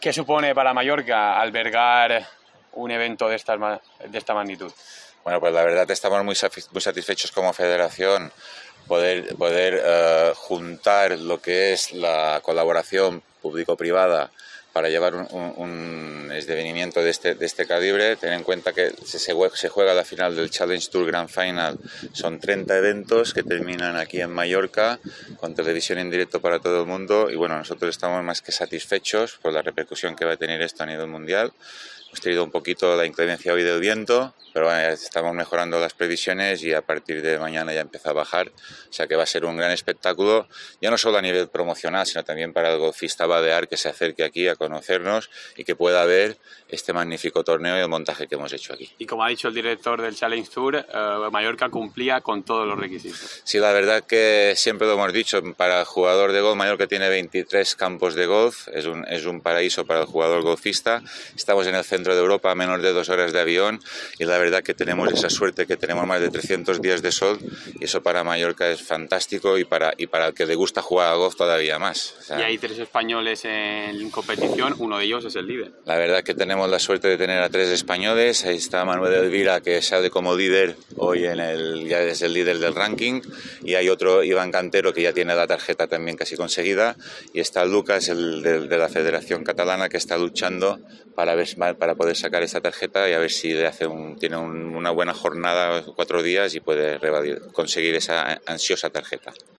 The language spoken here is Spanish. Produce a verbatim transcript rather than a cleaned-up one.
¿Qué supone para Mallorca albergar un evento de esta, de esta magnitud? Bueno, pues la verdad estamos muy, muy satisfechos como federación poder, poder uh, juntar lo que es la colaboración público-privada para llevar un, un, un esdevenimiento de este, de este calibre. Ten en cuenta que se, se juega la final del Challenge Tour Grand Final. Son treinta eventos que terminan aquí en Mallorca con televisión en directo para todo el mundo y bueno, nosotros estamos más que satisfechos por la repercusión que va a tener esto a nivel mundial. Hemos tenido un poquito la inclemencia hoy del viento, pero bueno, estamos mejorando las previsiones y a partir de mañana ya empieza a bajar, o sea que va a ser un gran espectáculo, ya no solo a nivel promocional, sino también para el golfista balear que se acerque aquí a conocernos y que pueda ver este magnífico torneo y el montaje que hemos hecho aquí. Y como ha dicho el director del Challenge Tour, eh, Mallorca cumplía con todos los requisitos. Sí, la verdad que siempre lo hemos dicho, para el jugador de golf, Mallorca tiene veintitrés campos de golf, es un, es un paraíso para el jugador golfista, estamos en el centro de Europa a menos de dos horas de avión y la verdad que tenemos esa suerte que tenemos más de trescientos días de sol y eso para Mallorca es fantástico y para, y para el que le gusta jugar a golf todavía más. O sea, y hay tres españoles en competición, uno de ellos es el líder. La verdad que tenemos la suerte de tener a tres españoles, ahí está Manuel Elvira que sale como líder hoy en el, ya es el líder del ranking y hay otro Iván Cantero que ya tiene la tarjeta también casi conseguida y está Lucas el de, de la Federación Catalana que está luchando para ver para poder sacar esta tarjeta y a ver si le hace un, tiene un, una buena jornada, cuatro días y puede revadir, conseguir esa ansiosa tarjeta.